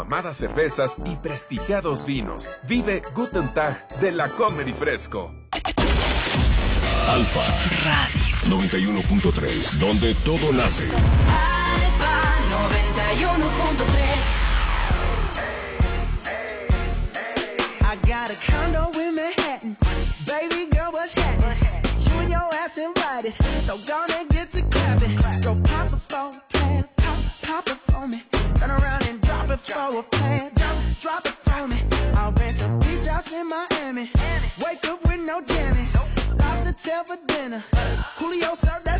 amadas cervezas y prestigiados vinos. Vive Guten Tag de la Comedy Fresco. Alfa Radio 91.3, donde todo nace. Alfa 91.3. I got a condo in Manhattan. Baby girl, what's happening? You and your ass invited, so gonna get to clapping. Go pop it for a plan, pop it for me. Turn around and drop it for a plan, drop it for me. I'll rent a beach house in Miami. Wake up with no jammies. Lobster tail for dinner. Julio served that